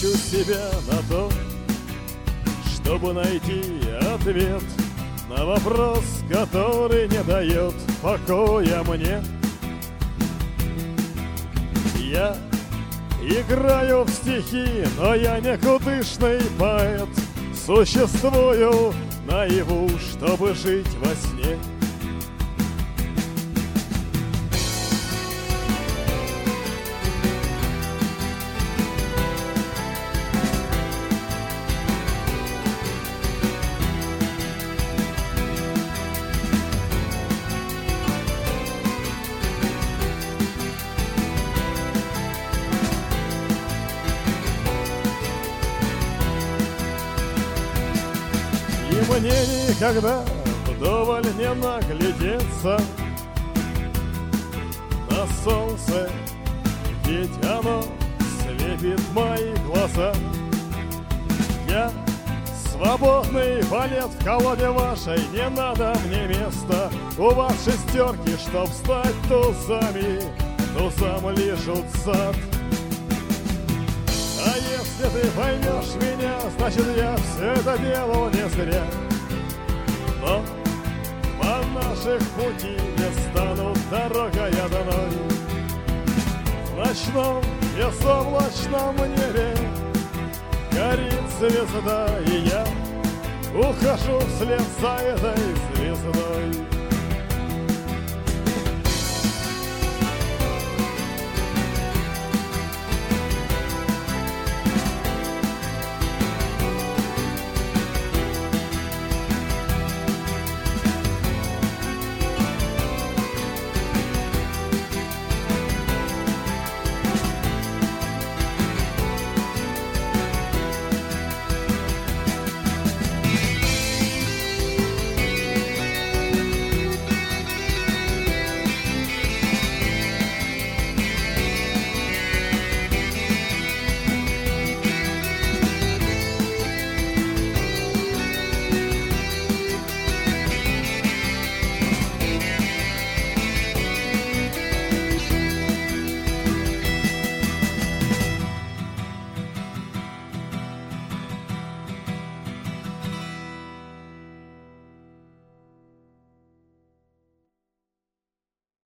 трачу себя на то, чтобы найти ответ на вопрос, который не дает покоя мне. Я играю в стихи, но я никудышный поэт. Существую наяву, чтобы жить во сне. И мне никогда вдоволь не наглядеться на солнце, ведь оно слепит мои глаза. Я свободный балет в колоде вашей, не надо мне места. У вас шестерки, чтоб стать тузами, тузам лижут зад. А если ты поймешь меня, значит я все это делал не зря. Но по наших пути не станут дорогой одной. В ночном безоблачном небе горит звезда, и я ухожу вслед за этой звездой.